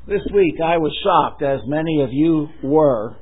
This week I was shocked, as many of you were,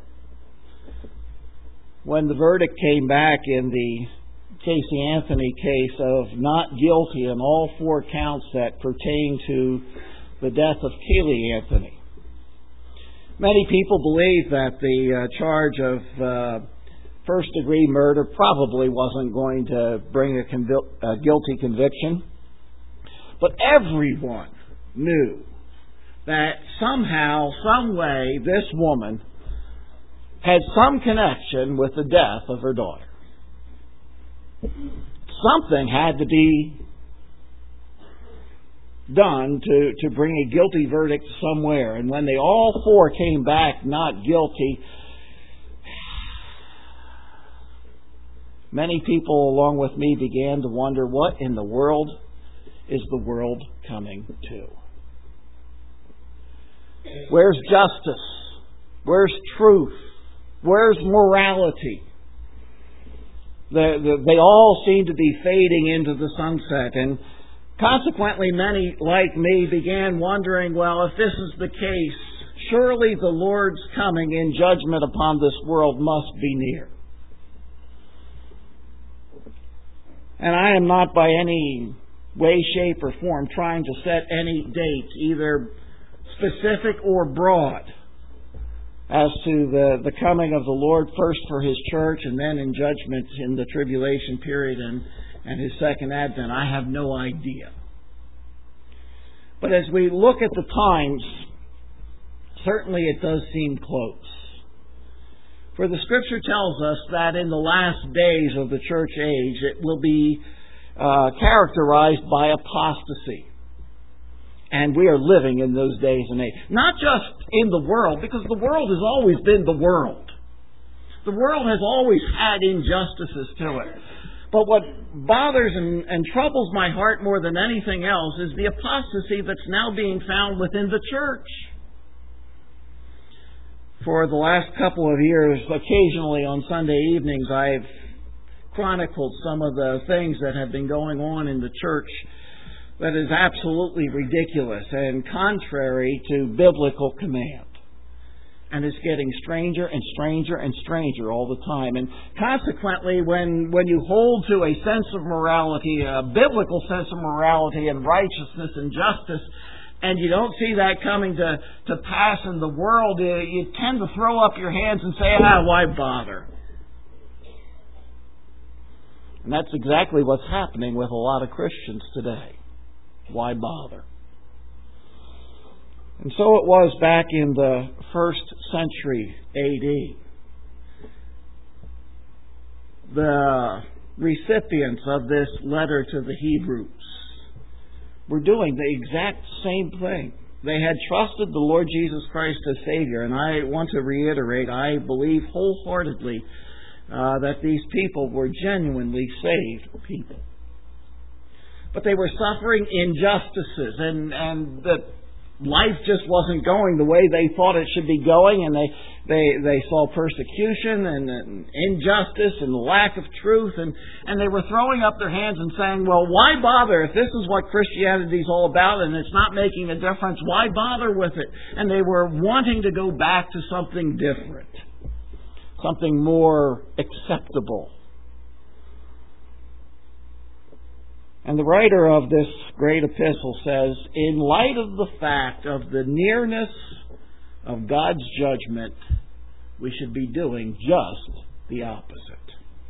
when the verdict came back in the Casey Anthony case of not guilty in all 4 counts that pertain to the death of Caylee Anthony. Many people believe that the charge of first-degree murder probably wasn't going to bring a guilty conviction, but everyone knew that somehow, some way, this woman had some connection with the death of her daughter. Something had to be done to bring a guilty verdict somewhere. And when they all 4 came back not guilty, many people along with me began to wonder, what in the world is the world coming to? Where's justice? Where's truth? Where's morality? They all seem to be fading into the sunset, and consequently many like me began wondering, well, if this is the case, surely the Lord's coming in judgment upon this world must be near. And I am not by any way, shape, or form trying to set any date, either specific or broad, as to the coming of the Lord, first for His church and then in judgment in the tribulation period and His second advent. I have no idea. But as we look at the times, certainly it does seem close. For the Scripture tells us that in the last days of the church age, it will be characterized by apostasy. And we are living in those days and age. Not just in the world, because the world has always been the world. The world has always had injustices to it. But what bothers and troubles my heart more than anything else is the apostasy that's now being found within the church. For the last couple of years, occasionally on Sunday evenings, I've chronicled some of the things that have been going on in the church that is absolutely ridiculous and contrary to biblical command. And it's getting stranger and stranger and stranger all the time. And consequently, when you hold to a sense of morality, a biblical sense of morality and righteousness and justice, and you don't see that coming to pass in the world, you tend to throw up your hands and say, why bother? And that's exactly what's happening with a lot of Christians today. Why bother? And so it was back in the 1st century A.D. The recipients of this letter to the Hebrews were doing the exact same thing. They had trusted the Lord Jesus Christ as Savior, and I want to reiterate, I believe wholeheartedly that these people were genuinely saved people. But they were suffering injustices, and that life just wasn't going the way they thought it should be going, and they saw persecution and injustice and lack of truth, and they were throwing up their hands and saying, well, why bother if this is what Christianity is all about and it's not making a difference? Why bother with it? And they were wanting to go back to something different, something more acceptable. And the writer of this great epistle says, in light of the fact of the nearness of God's judgment, we should be doing just the opposite.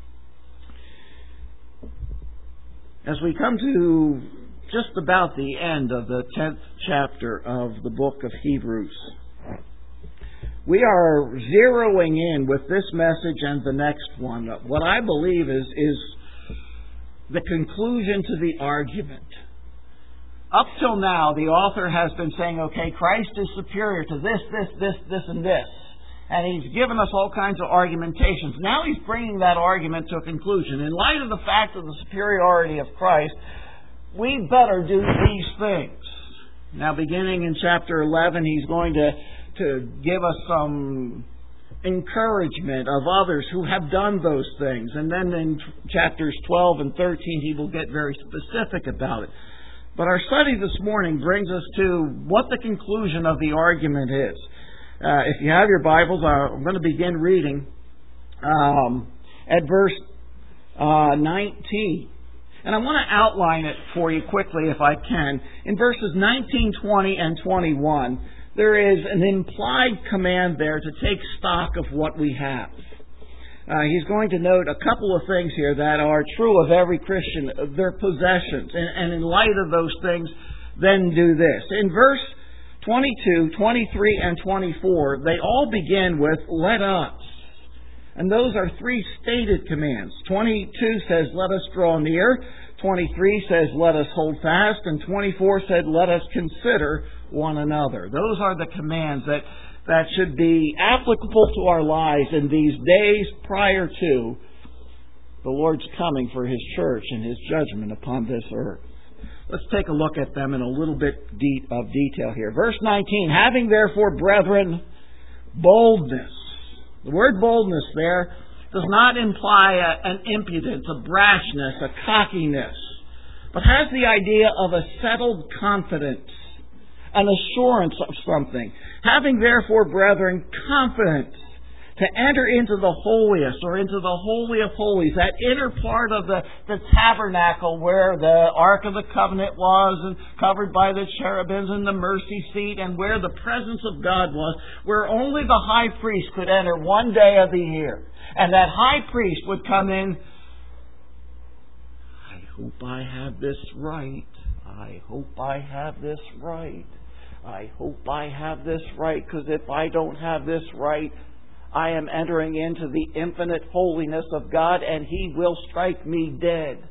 As we come to just about the end of the 10th chapter of the book of Hebrews, we are zeroing in with this message and the next one. What I believe is the conclusion to the argument. Up till now, the author has been saying, okay, Christ is superior to this, and this. And he's given us all kinds of argumentations. Now he's bringing that argument to a conclusion. In light of the fact of the superiority of Christ, we better do these things. Now, beginning in chapter 11, he's going to give us some encouragement of others who have done those things. And then in chapters 12 and 13, he will get very specific about it. But our study this morning brings us to what the conclusion of the argument is. If you have your Bibles, I'm going to begin reading at verse 19. And I want to outline it for you quickly if I can. In verses 19, 20, and 21, there is an implied command there to take stock of what we have. He's going to note a couple of things here that are true of every Christian, their possessions. And in light of those things, then do this. In verse 22, 23, and 24, they all begin with, let us. And those are three stated commands. 22 says, let us draw near. 23 says, let us hold fast. And 24 said, let us consider one another. Those are the commands that should be applicable to our lives in these days prior to the Lord's coming for His church and His judgment upon this earth. Let's take a look at them in a little bit of detail here. Verse 19, having therefore, brethren, boldness. The word boldness there does not imply an impudence, a brashness, a cockiness, but has the idea of a settled confidence, an assurance of something. Having therefore, brethren, confidence to enter into the holiest or into the Holy of Holies, that inner part of the tabernacle where the Ark of the Covenant was and covered by the cherubims and the mercy seat and where the presence of God was, where only the high priest could enter one day of the year. And that high priest would come in, I hope I have this right. I hope I have this right. I hope I have this right, because if I don't have this right, I am entering into the infinite holiness of God, and He will strike me dead.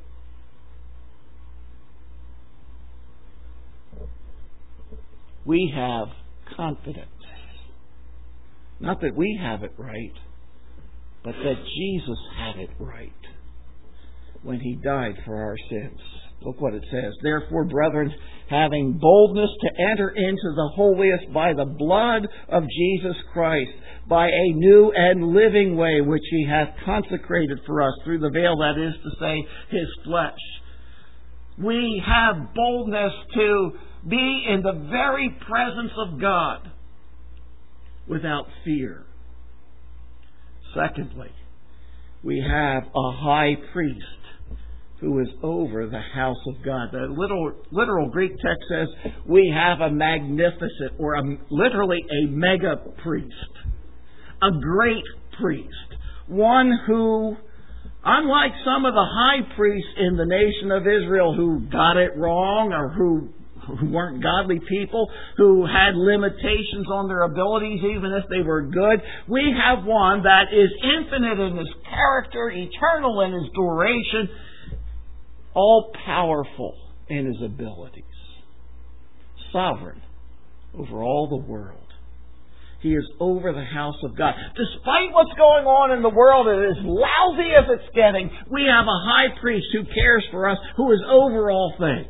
We have confidence. Not that we have it right, but that Jesus had it right when He died for our sins. Look what it says. Therefore, brethren, having boldness to enter into the holiest by the blood of Jesus Christ, by a new and living way which He hath consecrated for us through the veil, that is to say, His flesh. We have boldness to be in the very presence of God without fear. Secondly, we have a high priest who is over the house of God. The literal Greek text says we have a magnificent, or literally a mega priest, a great priest, one who, unlike some of the high priests in the nation of Israel who got it wrong or who weren't godly people, who had limitations on their abilities even if they were good, we have one that is infinite in His character, eternal in His duration, all-powerful in His abilities, sovereign over all the world. He is over the house of God. Despite what's going on in the world, as lousy as it's getting, we have a high priest who cares for us, who is over all things.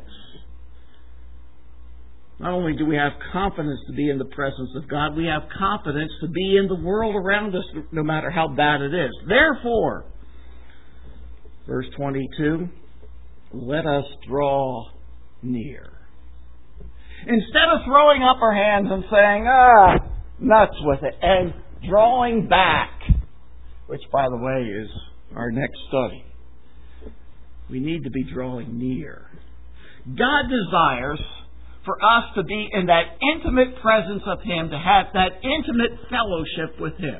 Not only do we have confidence to be in the presence of God, we have confidence to be in the world around us, no matter how bad it is. Therefore, verse 22, let us draw near. Instead of throwing up our hands and saying, nuts with it, and drawing back, which, by the way, is our next study, we need to be drawing near. God desires for us to be in that intimate presence of Him, to have that intimate fellowship with Him.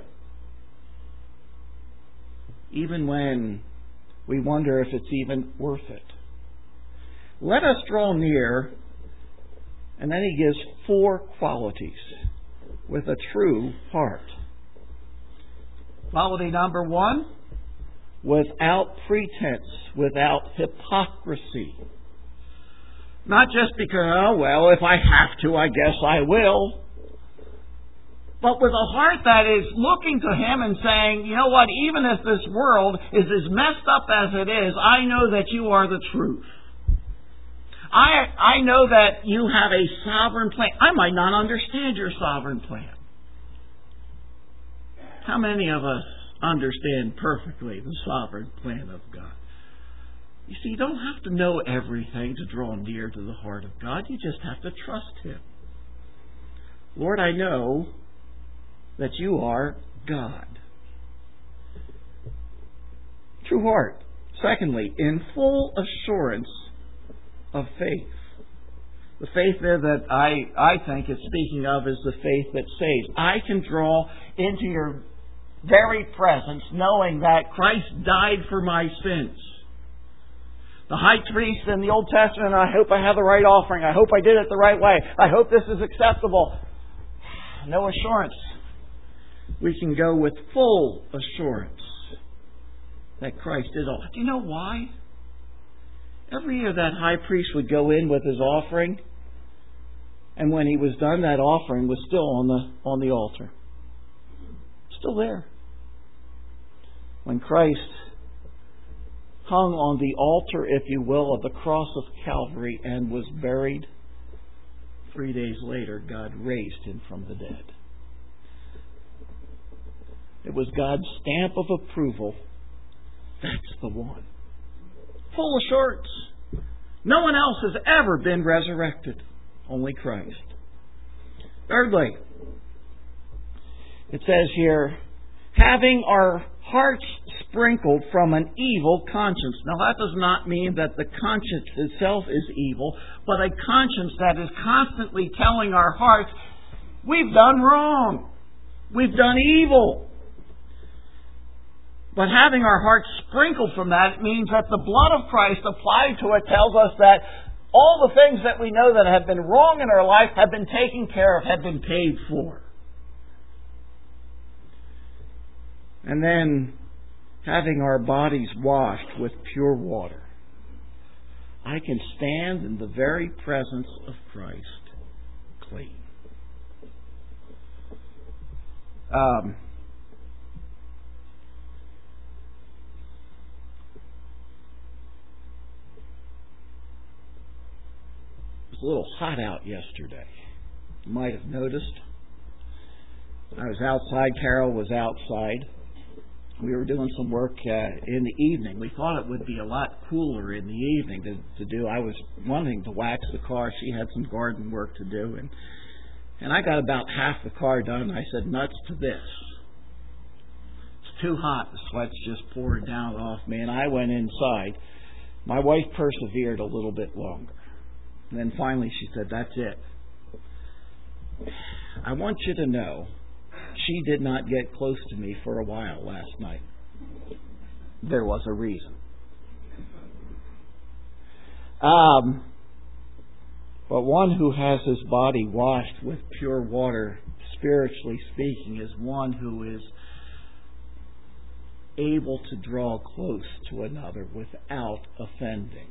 Even when we wonder if it's even worth it. Let us draw near, and then He gives 4 qualities with a true heart. Quality number 1, without pretense, without hypocrisy. Not just because, if I have to, I guess I will. But with a heart that is looking to Him and saying, you know what, even if this world is as messed up as it is, I know that You are the truth. I know that You have a sovereign plan. I might not understand Your sovereign plan. How many of us understand perfectly the sovereign plan of God? You see, you don't have to know everything to draw near to the heart of God. You just have to trust Him. Lord, I know that you are God. True heart. Secondly, in full assurance of faith. The faith there that I think it's speaking of is the faith that saves. I can draw into your very presence knowing that Christ died for my sins. The high priest in the Old Testament, I hope I have the right offering. I hope I did it the right way. I hope this is acceptable. No assurance. We can go with full assurance that Christ did all. Do you know why? Every year that high priest would go in with his offering, and when he was done, that offering was still on the altar. Still there. When Christ hung on the altar, if you will, of the cross of Calvary and was buried, 3 days later, God raised Him from the dead. It was God's stamp of approval. That's the one. Full assurance. No one else has ever been resurrected. Only Christ. Thirdly, it says here, having our hearts sprinkled from an evil conscience. Now that does not mean that the conscience itself is evil, but a conscience that is constantly telling our hearts, we've done wrong. We've done evil. But having our hearts sprinkled from that, it means that the blood of Christ applied to it tells us that all the things that we know that have been wrong in our life have been taken care of, have been paid for. And then having our bodies washed with pure water. I can stand in the very presence of Christ clean. It was a little hot out yesterday. You might have noticed. I was outside. Carol was outside. We were doing some work in the evening. We thought it would be a lot cooler in the evening to do. I was wanting to wax the car. She had some garden work to do. And I got about half the car done. I said, nuts to this. It's too hot. The sweat's just pouring down off me. And I went inside. My wife persevered a little bit longer. And then finally she said, that's it. I want you to know, she did not get close to me for a while last night. There was a reason. But one who has his body washed with pure water, spiritually speaking, is one who is able to draw close to another without offending.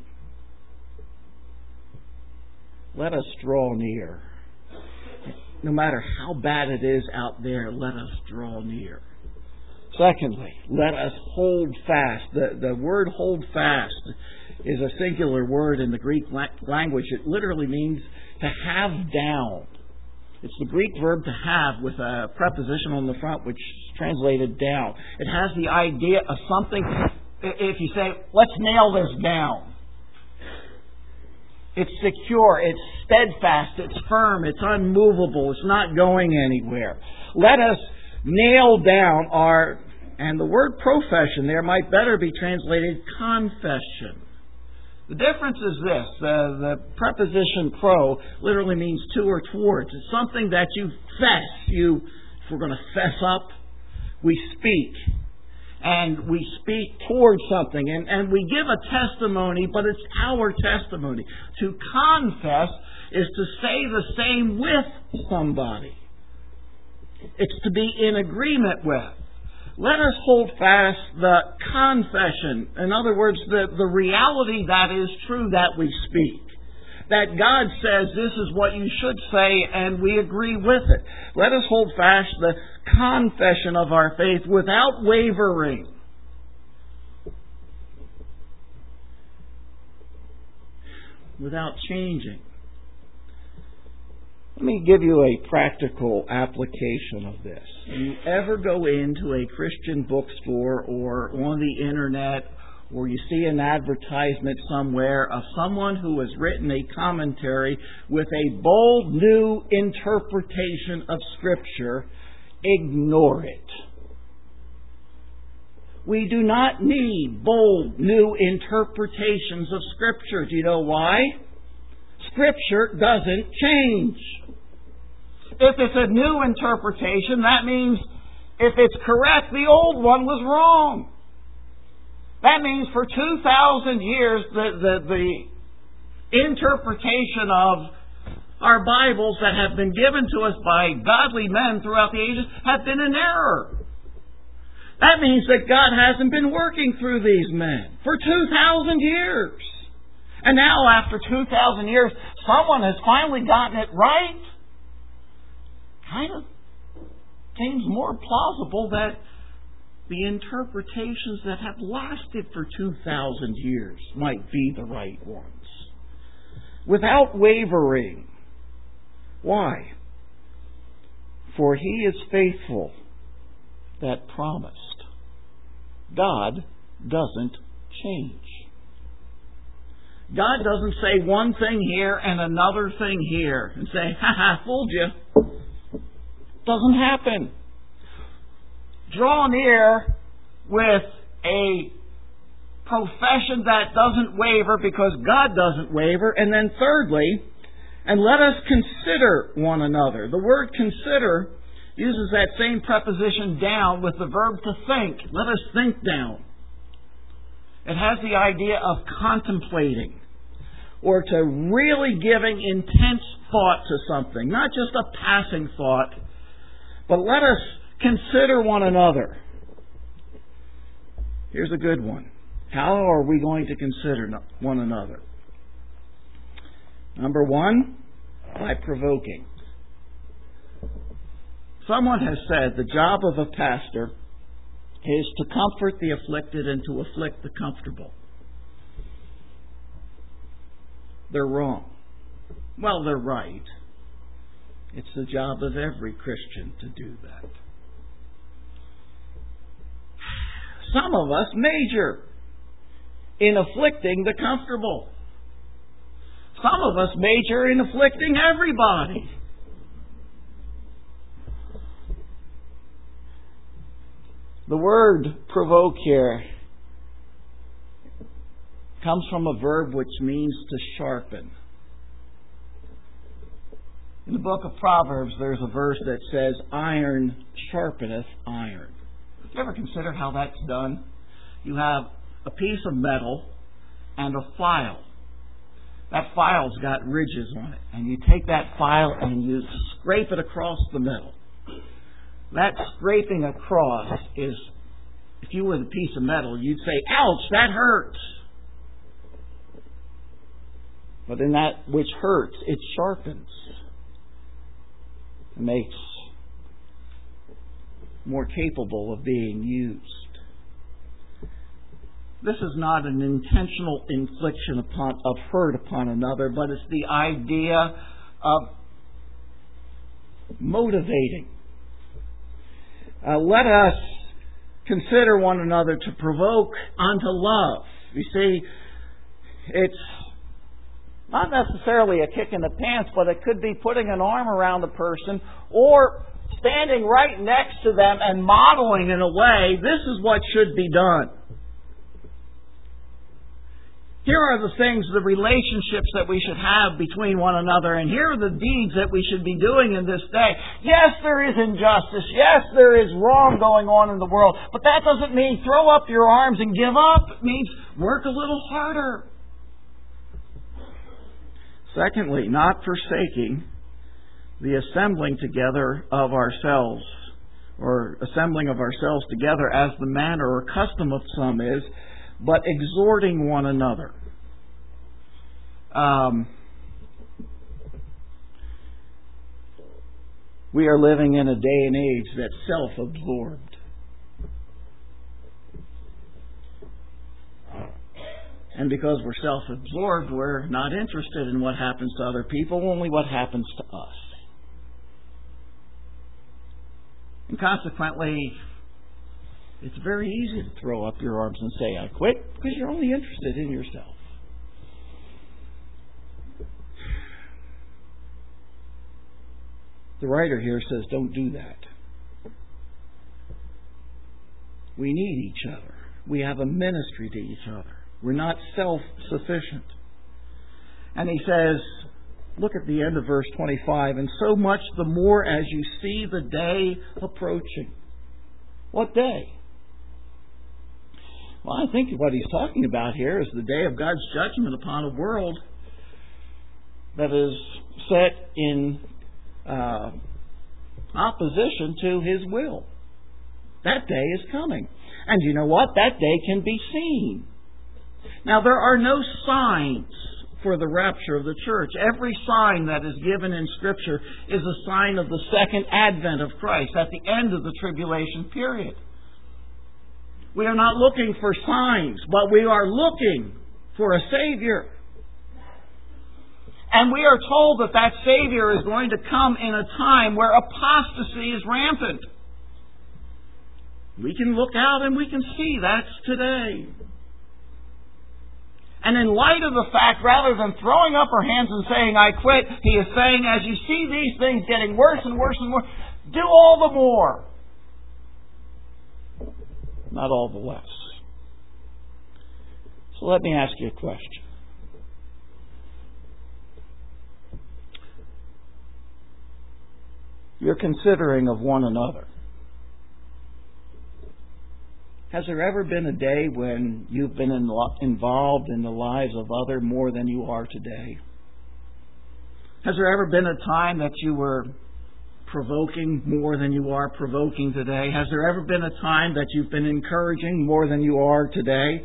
Let us draw near. No matter how bad it is out there, let us draw near. Secondly, let us hold fast. The word hold fast is a singular word in the Greek language. It literally means to have down. It's the Greek verb to have with a preposition on the front which is translated down. It has the idea of something, if you say, let's nail this down. It's secure, it's steadfast, it's firm, it's unmovable, it's not going anywhere. Let us nail down and the word profession there might better be translated confession. The difference is this, the preposition pro literally means to or towards. It's something that you fess. If we're going to fess up, we speak. And we speak towards something. And we give a testimony, but it's our testimony. To confess is to say the same with somebody. It's to be in agreement with. Let us hold fast the confession. In other words, the reality that is true that we speak. That God says this is what you should say and we agree with it. Let us hold fast the confession of our faith without wavering. Without changing. Let me give you a practical application of this. If you ever go into a Christian bookstore or on the internet or you see an advertisement somewhere of someone who has written a commentary with a bold new interpretation of Scripture, ignore it. We do not need bold new interpretations of Scripture. Do you know why? Scripture doesn't change. If it's a new interpretation, that means if it's correct, the old one was wrong. That means for 2,000 years, the interpretation of our Bibles that have been given to us by godly men throughout the ages have been in error. That means that God hasn't been working through these men for 2,000 years. And now, after 2,000 years, someone has finally gotten it right. Kind of seems more plausible that the interpretations that have lasted for 2,000 years might be the right ones. Without wavering. Why? For He is faithful that promised. God doesn't change. God doesn't say one thing here and another thing here and say, "Ha ha, fooled you." Doesn't happen. Draw near with a profession that doesn't waver because God doesn't waver. And then thirdly, and let us consider one another. The word consider uses that same preposition down with the verb to think. Let us think down. It has the idea of contemplating or to really giving intense thought to something. Not just a passing thought, but let us consider one another. Here's a good one. How are we going to consider one another? Number one, by provoking. Someone has said the job of a pastor is to comfort the afflicted and to afflict the comfortable. They're wrong. Well, they're right. It's the job of every Christian to do that. Some of us major in afflicting the comfortable. Some of us major in afflicting everybody. The word provoke here comes from a verb which means to sharpen. In the book of Proverbs, there's a verse that says, "Iron sharpeneth iron." You ever consider how that's done? You have a piece of metal and a file. That file's got ridges on it. And you take that file and you scrape it across the metal. That scraping across is, if you were the piece of metal, you'd say, "Ouch, that hurts." But in that which hurts, it sharpens. It makes more capable of being used. This is not an intentional infliction of hurt upon another, but it's the idea of motivating. Let us consider one another to provoke unto love. You see, it's not necessarily a kick in the pants, but it could be putting an arm around the person or standing right next to them and modeling in a way, this is what should be done. Here are the things, the relationships that we should have between one another, and here are the deeds that we should be doing in this day. Yes, there is injustice. Yes, there is wrong going on in the world. But that doesn't mean throw up your arms and give up. It means work a little harder. Secondly, not forsaking the assembling together of ourselves, or assembling of ourselves together as the manner or custom of some is, but exhorting one another. We are living in a day and age that's self-absorbed. And because we're self-absorbed, we're not interested in what happens to other people, only what happens to us. And consequently, It's very easy to throw up your arms and say, I quit, because you're only interested in yourself. The writer here says, don't do that. We need each other. We have a ministry to each other. We're not self-sufficient. And he says, look at the end of verse 25, and so much the more as you see the day approaching. What day? Well, I think what he's talking about here is the day of God's judgment upon a world that is set in opposition to His will. That day is coming. And you know what? That day can be seen. Now, there are no signs for the rapture of the church. Every sign that is given in Scripture is a sign of the second advent of Christ at the end of the tribulation period. We are not looking for signs, but we are looking for a Savior. And we are told that that Savior is going to come in a time where apostasy is rampant. We can look out and we can see that's today. And in light of the fact, rather than throwing up our hands and saying, I quit, he is saying, as you see these things getting worse and worse and worse, do all the more. Not all the less. So let me ask you a question. You're considering of one another. Has there ever been a day when you've been involved in the lives of others more than you are today? Has there ever been a time that you were provoking more than you are provoking today? Has there ever been a time that you've been encouraging more than you are today?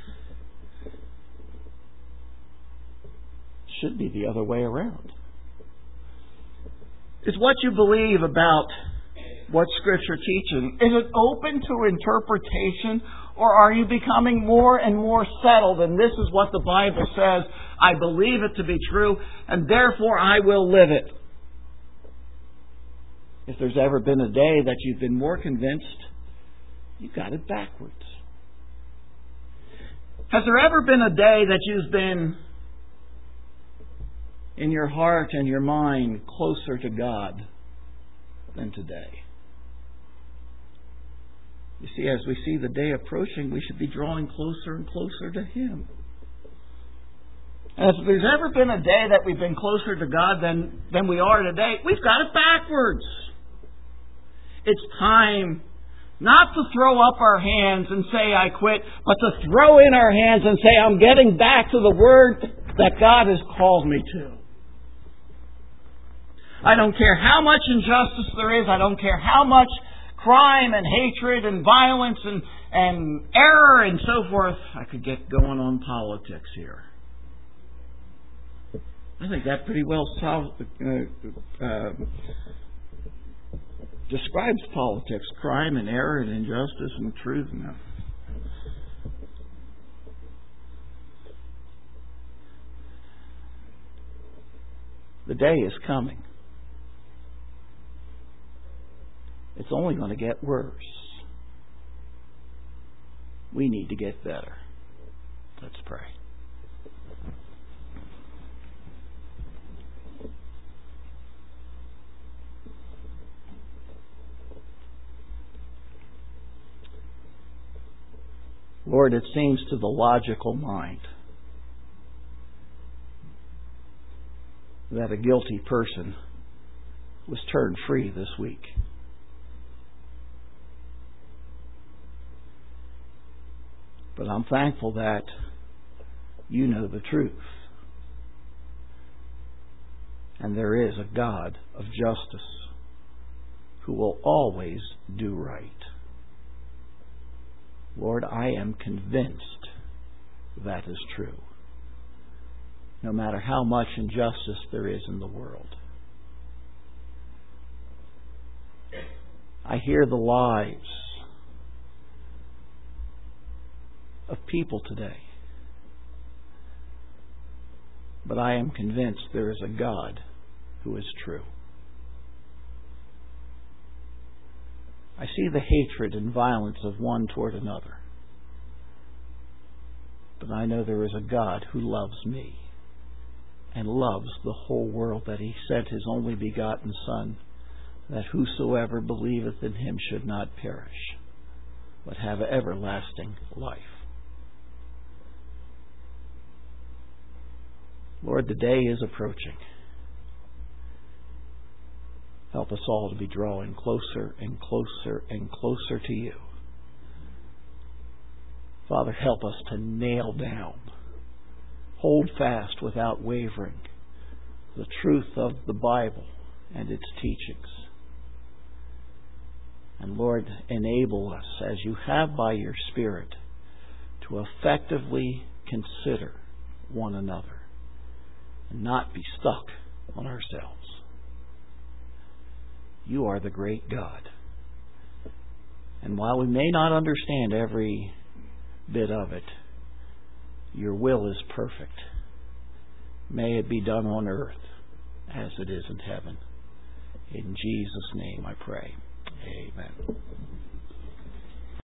Should be the other way around. Is what you believe about what Scripture teaches, is it open to interpretation, or are you becoming more and more settled, and this is what the Bible says, I believe it to be true, and therefore I will live it? If there's ever been a day that you've been more convinced, you've got it backwards. Has there ever been a day that you've been, in your heart and your mind, closer to God than today? You see, as we see the day approaching, we should be drawing closer and closer to Him. And if there's ever been a day that we've been closer to God than we are today, we've got it backwards. It's time not to throw up our hands and say, I quit, but to throw in our hands and say, I'm getting back to the Word that God has called me to. I don't care how much injustice there is. I don't care how much crime and hatred and violence and error and so forth. I could get going on politics here. I think that pretty well describes politics. Crime and error and injustice and truth. No. The day is coming. It's only going to get worse. We need to get better. Let's pray. Lord, it seems to the logical mind that a guilty person was turned free this week. But I'm thankful that you know the truth. And there is a God of justice who will always do right. Lord, I am convinced that is true. No matter how much injustice there is in the world. I hear the lives of people today. But I am convinced there is a God who is true. I see the hatred and violence of one toward another. But I know there is a God who loves me and loves the whole world, that He sent His only begotten Son, that whosoever believeth in Him should not perish, but have everlasting life. Lord, the day is approaching. Help us all to be drawing closer and closer and closer to You. Father, help us to nail down, hold fast without wavering, the truth of the Bible and its teachings. And Lord, enable us, as You have by Your Spirit, to effectively consider one another and not be stuck on ourselves. You are the great God. And while we may not understand every bit of it, Your will is perfect. May it be done on earth as it is in heaven. In Jesus' name I pray. Amen.